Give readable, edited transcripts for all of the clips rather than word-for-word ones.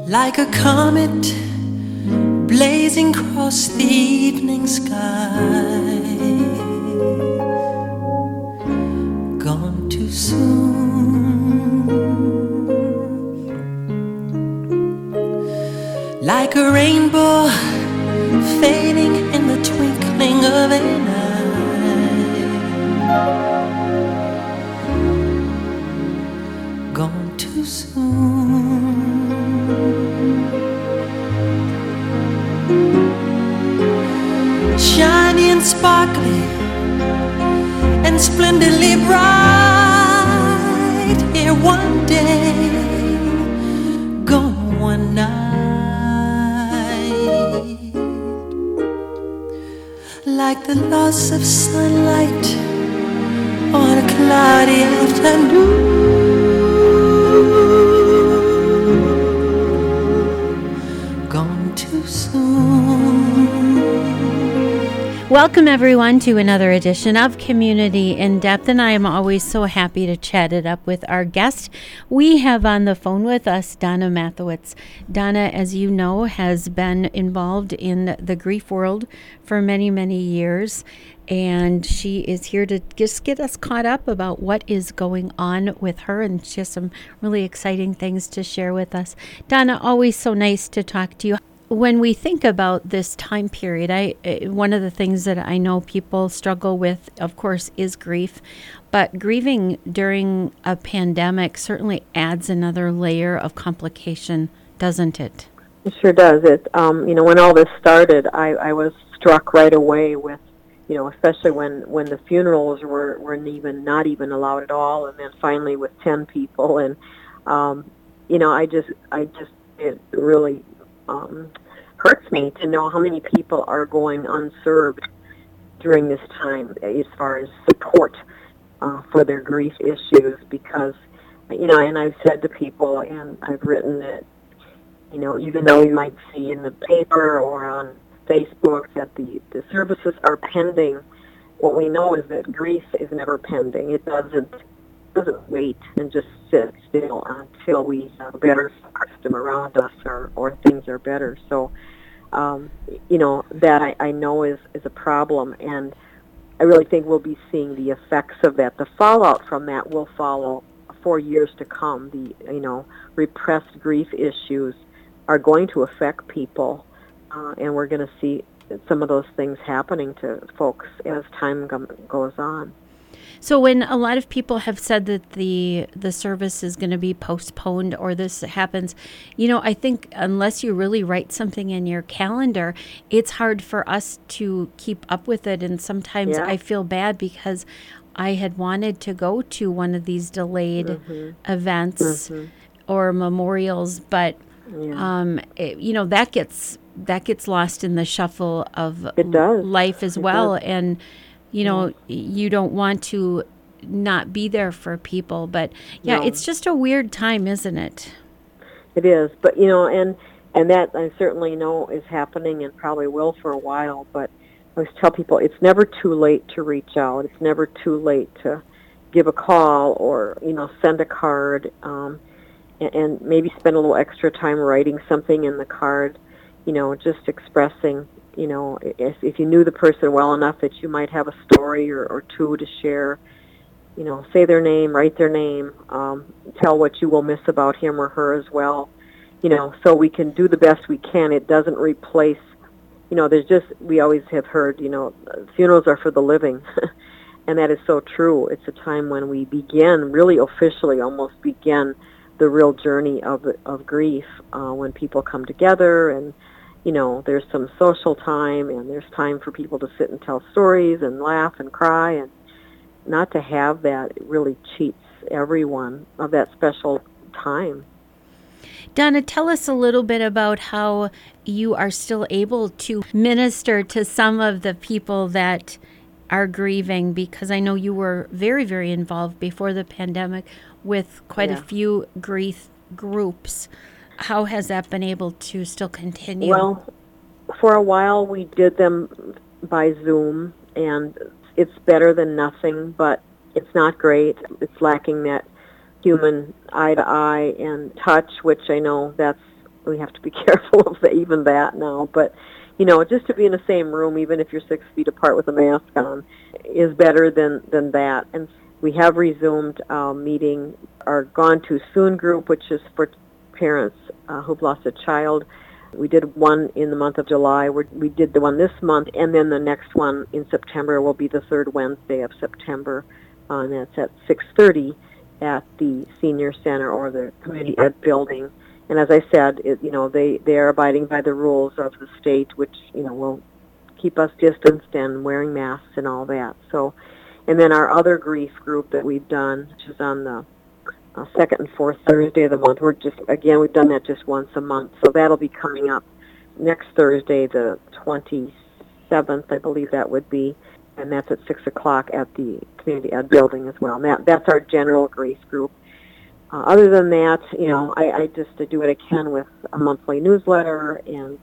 like a comet blazing across the evening sky, gone too soon, like a rainbow fading in the twinkling of an eye, gone too soon. Shiny and sparkly and splendidly bright, here one day, gone one night, like the loss of sunlight on a cloudy afternoon, gone too soon. Welcome, everyone, to another edition of Community in Depth, and I am always so happy to chat it up with our guest. We have on the phone with us Donna Mathewitz. Donna, as you know, has been involved in the grief world for many, many years, and she is here to just get us caught up about what is going on with her, and she has some really exciting things to share with us. Donna, always so nice to talk to you. When we think about this time period, one of the things that I know people struggle with, of course, is grief. But grieving during a pandemic certainly adds another layer of complication, doesn't it? It sure does. When all this started, I was struck right away with, especially when the funerals were not even allowed at all, and then finally with 10 people, and it really hurts me to know how many people are going unserved during this time as far as support for their grief issues, because, and I've said to people, and I've written that, even though you might see in the paper or on Facebook that the services are pending, what we know is that grief is never pending. It doesn't wait and just sit still until we have a better system around us or things are better. So, that I know is a problem, and I really think we'll be seeing the effects of that. The fallout from that will follow for years to come. The, repressed grief issues are going to affect people, and we're going to see some of those things happening to folks as time goes on. So when a lot of people have said that the service is going to be postponed or this happens, I think unless you really write something in your calendar, it's hard for us to keep up with it. And sometimes I feel bad because I had wanted to go to one of these delayed events or memorials, but that gets lost in the shuffle of life as well. And you don't want to not be there for people, but it's just a weird time, isn't it? It is, but and that I certainly know is happening and probably will for a while. But I always tell people it's never too late to reach out. It's never too late to give a call or send a card, and maybe spend a little extra time writing something in the card. Just expressing. If you knew the person well enough that you might have a story or two to share, say their name, write their name, tell what you will miss about him or her as well, so we can do the best we can. It doesn't replace, we always have heard, funerals are for the living, and that is so true. It's a time when we begin, really officially almost begin the real journey of grief, when people come together and, there's some social time, and there's time for people to sit and tell stories and laugh and cry, and not to have that, it really cheats everyone of that special time. Donna, tell us a little bit about how you are still able to minister to some of the people that are grieving, because I know you were very, very involved before the pandemic with quite a few grief groups. How has that been able to still continue? Well, for a while we did them by Zoom, and it's better than nothing, but it's not great. It's lacking that human eye-to-eye and touch, which I know that's we have to be careful of even that now. But just to be in the same room, even if you're 6 feet apart with a mask on, is better than that. And we have resumed meeting our Gone Too Soon group, which is for parents who've lost a child. We did one in the month of July. We did the one this month, and then the next one in September will be the third Wednesday of September, and that's at 6:30 at the Senior Center or the Community Ed Building. And as I said, they are abiding by the rules of the state, which will keep us distanced and wearing masks and all that. So, and then our other grief group that we've done, which is on the second and fourth Thursday of the month. We've done that just once a month. So that'll be coming up next Thursday, the 27th, I believe that would be. And that's at 6 o'clock at the Community Ed Building as well. And that's our general grief group. Other than that, I just do what I can with a monthly newsletter and,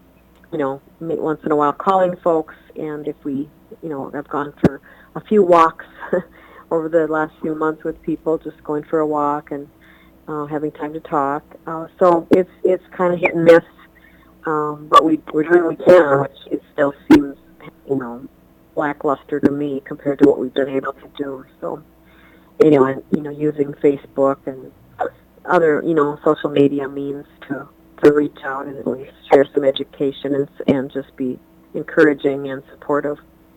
once in a while calling folks. And if I've gone for a few walks over the last few months with people, just going for a walk and having time to talk. So it's kind of hit and miss, but we're doing what we can, which it still seems, lackluster to me compared to what we've been able to do. So, using Facebook and other, social media means to reach out and at least share some education and just be encouraging and supportive.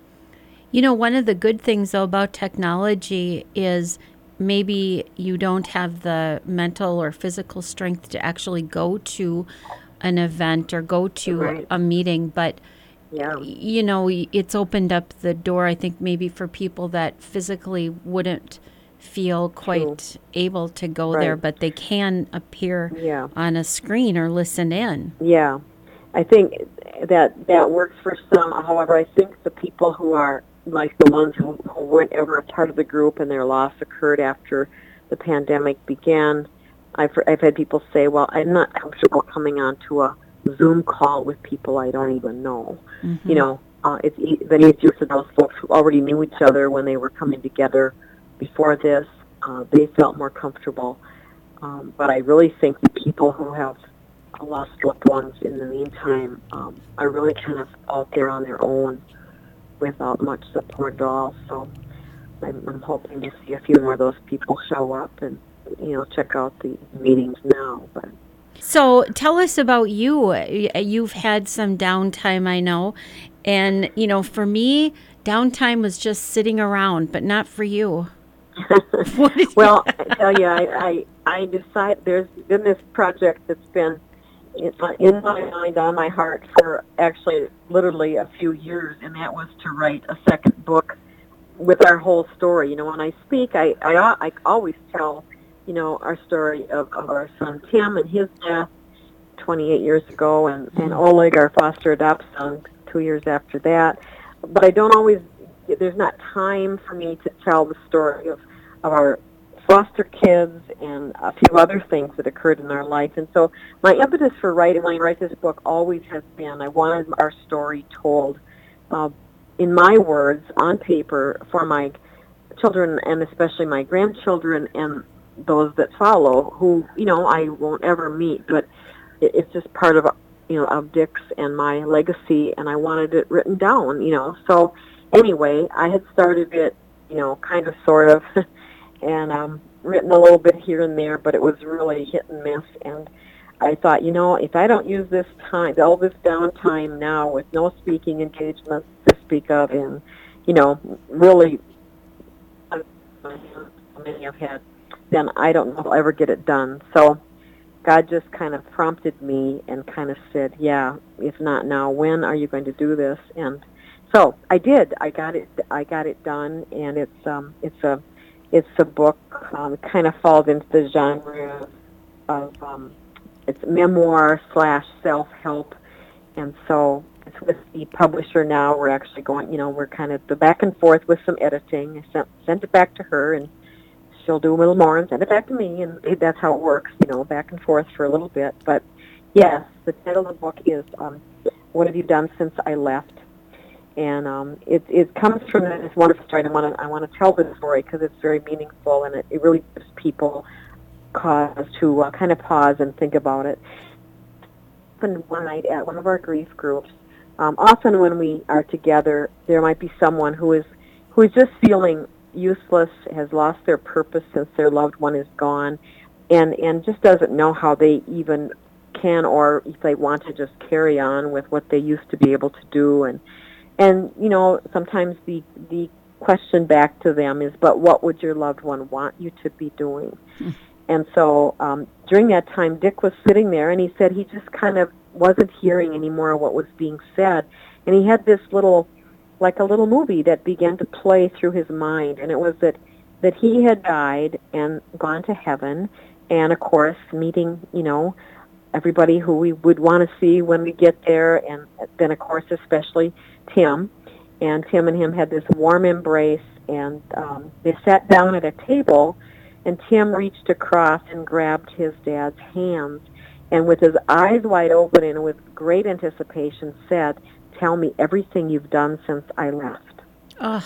One of the good things, though, about technology is maybe you don't have the mental or physical strength to actually go to an event or go to a meeting, but, it's opened up the door, I think, maybe for people that physically wouldn't feel quite able to go there, but they can appear on a screen or listen in. Yeah, I think that works for some. However, I think the people who are like the ones who weren't ever a part of the group and their loss occurred after the pandemic began, I've had people say, well, I'm not comfortable coming on to a Zoom call with people I don't even know. Mm-hmm. It's been easier for those folks who already knew each other when they were coming together before this. They felt more comfortable. But I really think the people who have lost loved ones in the meantime are really kind of out there on their own without much support at all. So I'm hoping to see a few more of those people show up and, check out the meetings now. But so tell us about you. You've had some downtime, I know. And, for me, downtime was just sitting around, but not for you. Well, I tell you, I decided there's been this project that's been in my mind, on my heart for actually literally a few years, and that was to write a second book with our whole story. When I speak, I always tell, our story of our son Tim and his death 28 years ago, and Oleg, our foster adopt son, 2 years after that. But I don't always, there's not time for me to tell the story of our foster kids and a few other things that occurred in our life. And so my impetus for when I write this book always has been, I wanted our story told in my words, on paper, for my children and especially my grandchildren and those that follow, who, I won't ever meet, but it's just part of, of Dick's and my legacy, and I wanted it written down, So anyway, I had started it, kind of, sort of, and written a little bit here and there, but it was really hit and miss. And I thought, if I don't use this time, all this downtime now with no speaking engagements to speak of, and, really, many I've had, then I don't know if I'll ever get it done. So God just kind of prompted me and kind of said, yeah, if not now, when are you going to do this? And so I did. I got it done, and it's a book. It kind of falls into the genre of it's memoir / self-help, and so it's with the publisher now. We're actually going. We're kind of the back and forth with some editing. I sent it back to her, and she'll do a little more and send it back to me, and that's how it works. Back and forth for a little bit. But yes, the title of the book is "What Have You Done Since I Left?" And it comes from this wonderful story. I want to tell this story because it's very meaningful, and it really gives people cause to kind of pause and think about it. happened one night at one of our grief groups. Often when we are together, there might be someone who is just feeling useless, has lost their purpose since their loved one is gone, and just doesn't know how they even can, or if they want to just carry on with what they used to be able to do. And sometimes the question back to them is, but what would your loved one want you to be doing? And so during that time, Dick was sitting there, and he said he just kind of wasn't hearing any more of what was being said. And he had this like a little movie that began to play through his mind, and it was that he had died and gone to heaven, and of course meeting, everybody who we would want to see when we get there, and then of course especially Tim. And Tim and him had this warm embrace, and they sat down at a table, and Tim reached across and grabbed his dad's hands, and with his eyes wide open and with great anticipation said, "Tell me everything you've done since I left." Oh.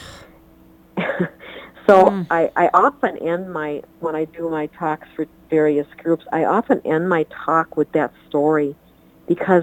So I often end when I do my talks for various groups, I often end my talk with that story, because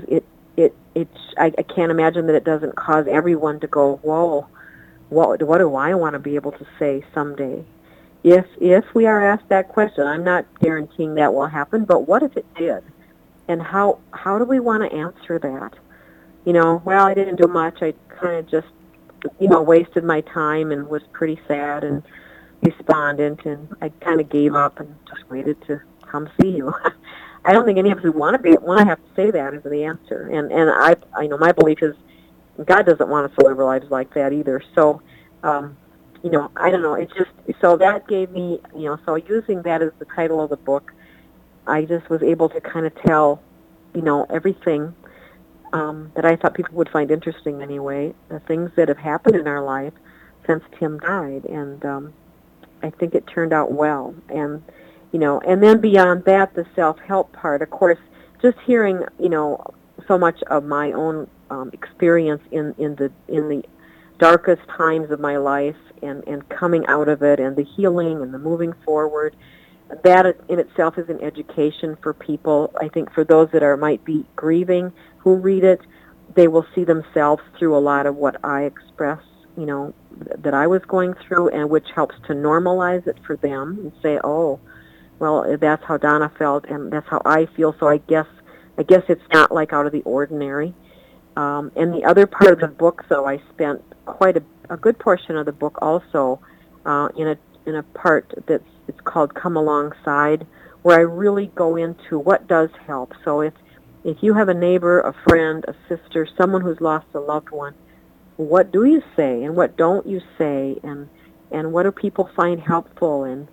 I can't imagine that it doesn't cause everyone to go, whoa, what do I want to be able to say someday? If we are asked that question, I'm not guaranteeing that will happen, but what if it did? And how do we want to answer that? Well, I didn't do much. I kind of just, wasted my time and was pretty sad and despondent, and I kind of gave up and just waited to come see you. I don't think any of us would want to have to say that as the answer. And I know my belief is God doesn't want us to live our lives like that either. So, I don't know. It's just, so that gave me, so using that as the title of the book, I just was able to kind of tell, everything that I thought people would find interesting anyway, the things that have happened in our life since Tim died. And I think it turned out well. And, and then beyond that, the self-help part, of course, just hearing, so much of my own experience in the darkest times of my life, and coming out of it, and the healing and the moving forward, that in itself is an education for people. I think for those that might be grieving who read it, they will see themselves through a lot of what I express, that I was going through, and which helps to normalize it for them and say, oh, well, that's how Donna felt, and that's how I feel, so I guess it's not like out of the ordinary. And the other part of the book, though, I spent quite a good portion of the book also in a part it's called Come Alongside, where I really go into what does help. So if you have a neighbor, a friend, a sister, someone who's lost a loved one, what do you say and what don't you say, and what do people find helpful? And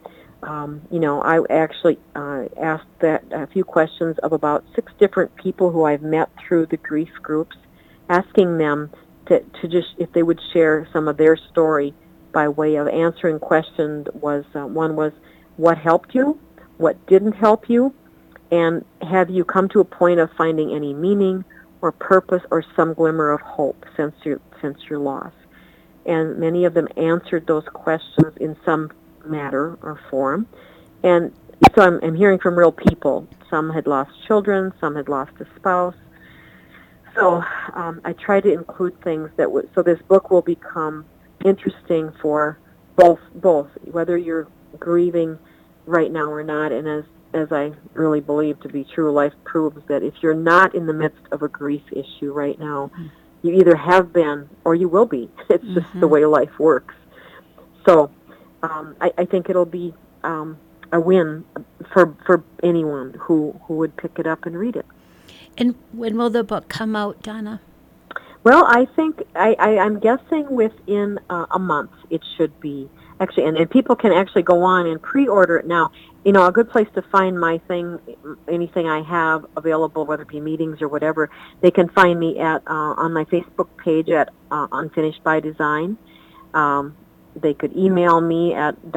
I actually asked that a few questions of about 6 different people who I've met through the grief groups, asking them to just, if they would share some of their story by way of answering questions. One was, what helped you? What didn't help you? And have you come to a point of finding any meaning or purpose or some glimmer of hope since your loss? And many of them answered those questions in some matter or form. And so I'm hearing from real people. Some had lost children, some had lost a spouse. So I try to include things that would, so this book will become interesting for both, whether you're grieving right now or not. And as I really believe to be true, life proves that if you're not in the midst of a grief issue right now, you either have been or you will be. It's just the way life works. So I think it'll be a win for anyone who would pick it up and read it. And when will the book come out, Donna? Well, I think I'm guessing within a month it should be. Actually, and people can actually go on and pre-order it now. A good place to find my thing, anything I have available, whether it be meetings or whatever, they can find me at on my Facebook page at Unfinished by Design. They could email me at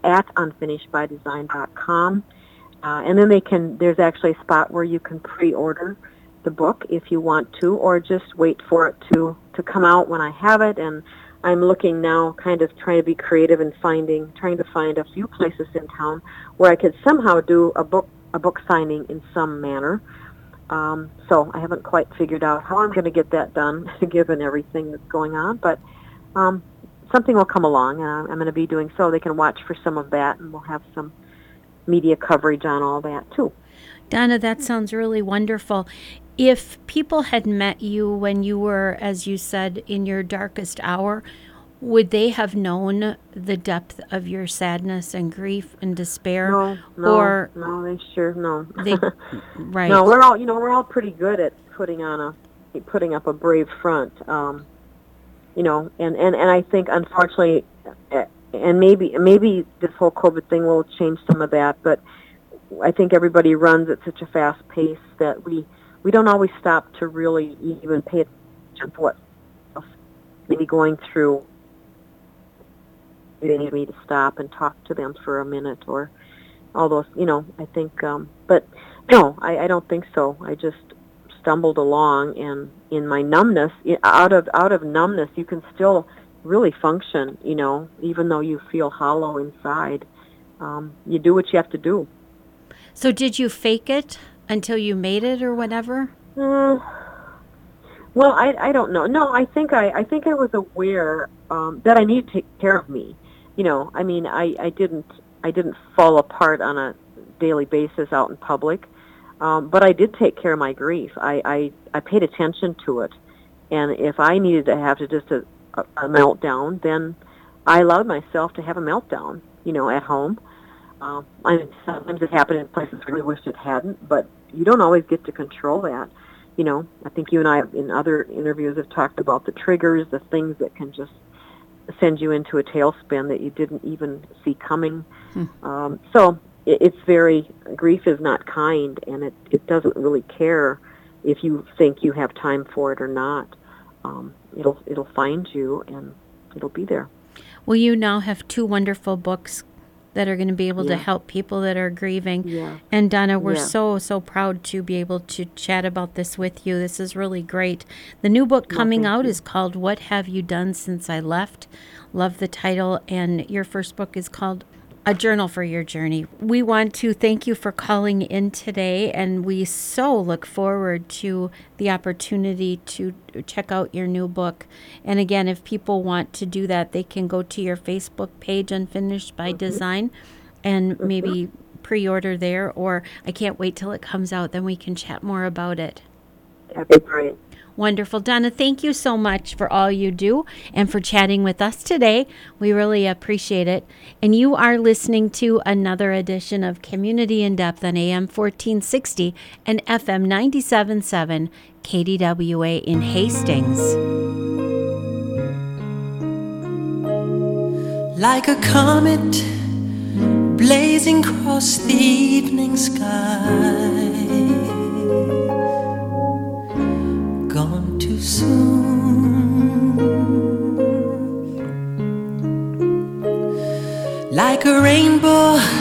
donna@unfinishedbydesign.com. And then there's actually a spot where you can pre-order the book if you want to, or just wait for it to come out when I have it. And I'm looking now, kind of trying to be creative and trying to find a few places in town where I could somehow do a book signing in some manner. So I haven't quite figured out how I'm going to get that done, given everything that's going on. But something will come along, and I'm going to be doing so. They can watch for some of that, and we'll have some media coverage on all that, too. Donna, that sounds really wonderful. If people had met you when you were, as you said, in your darkest hour, would they have known the depth of your sadness and grief and despair? No, they sure no. Right. No, we're all pretty good at putting up a brave front. And I think unfortunately, and maybe this whole COVID thing will change some of that, but I think everybody runs at such a fast pace that we don't always stop to really even pay attention to what maybe going through. They need me to stop and talk to them for a minute or all those, I think, but no, I don't think so. I just stumbled along, and in my numbness, out of numbness, you can still really function, even though you feel hollow inside. You do what you have to do. So did you fake it until you made it or whatever? Well, I don't know. No, I think I was aware that I need to take care of me. I didn't fall apart on a daily basis out in public, but I did take care of my grief. I paid attention to it, and if I needed to have just a meltdown, then I allowed myself to have a meltdown, at home. Sometimes it happened in places I really wish it hadn't, but you don't always get to control that. I think you and I in other interviews have talked about the triggers, the things that can just send you into a tailspin that you didn't even see coming. So it's grief is not kind, and it doesn't really care if you think you have time for it or not. It'll find you, and it'll be there. Well, you now have 2 wonderful books that are going to be able to help people that are grieving. Yeah. And Donna, we're so proud to be able to chat about this with you. This is really great. The new book coming out is called What Have You Done Since I Left? Love the title. And your first book is called A Journal for Your Journey. We want to thank you for calling in today, and we so look forward to the opportunity to check out your new book. And again, if people want to do that, they can go to your Facebook page, Unfinished by Design, and maybe pre-order there, or I can't wait till it comes out, then we can chat more about it. That'd be great. Wonderful. Donna, thank you so much for all you do and for chatting with us today. We really appreciate it. And you are listening to another edition of Community in Depth on AM 1460 and FM 97.7 KDWA in Hastings. Like a comet blazing across the evening sky, gone too soon. Like a rainbow